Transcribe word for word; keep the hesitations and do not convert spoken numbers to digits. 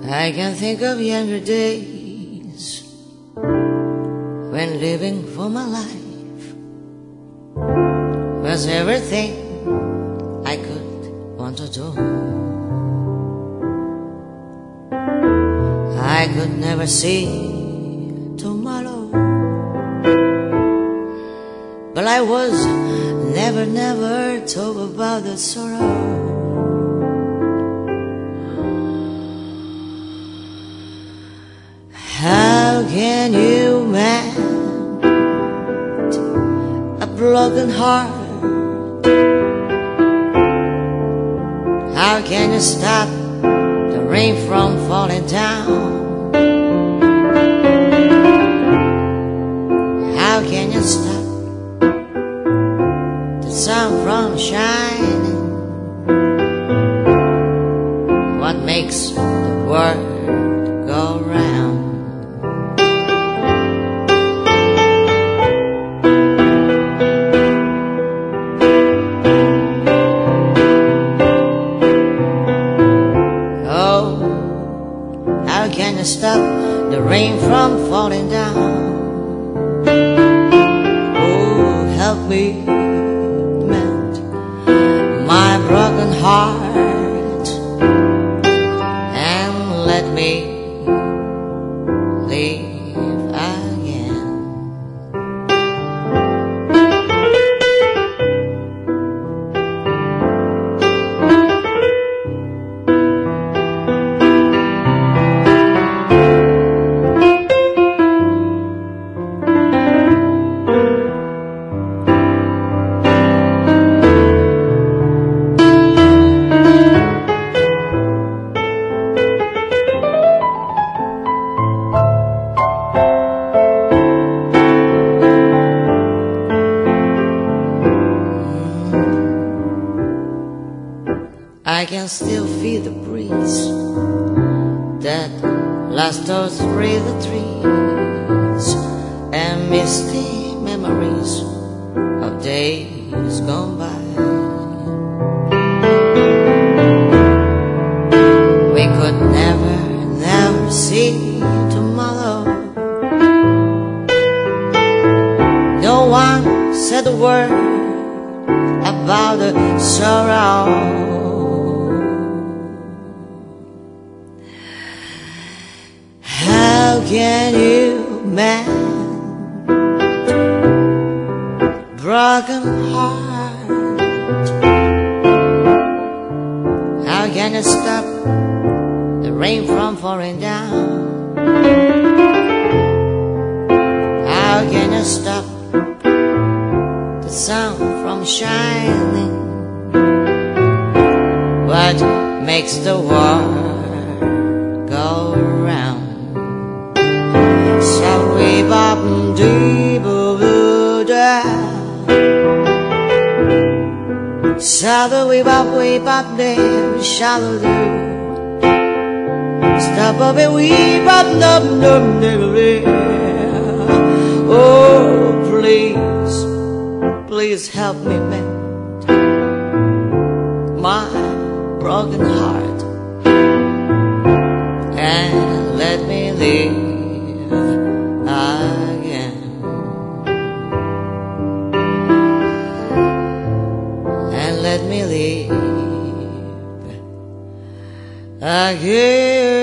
I can think of younger days when living for my life was everything I could want to do. I could never see tomorrow, but I was never, never talk about the sorrow. How can you mend a broken heart? How can you stop the rain from falling down? How can you stop the sun from shining? What makes the world go round? How can you stop the rain from falling down? Oh, help me mend my broken heart and let me live again. I can still feel the breeze that last us through the trees, and misty memories of days gone by. We could never, never see tomorrow. No one said a word about the sorrow. How can you mend broken heart? How can you stop the rain from falling down? How can you stop the sun from shining? What makes the world go round? Shall we bop deep over there? Shall we bop we bop there? Shall we stop up and we bop dum dum there? Oh, please, please help me mend my broken heart and let me live again, and let me live again.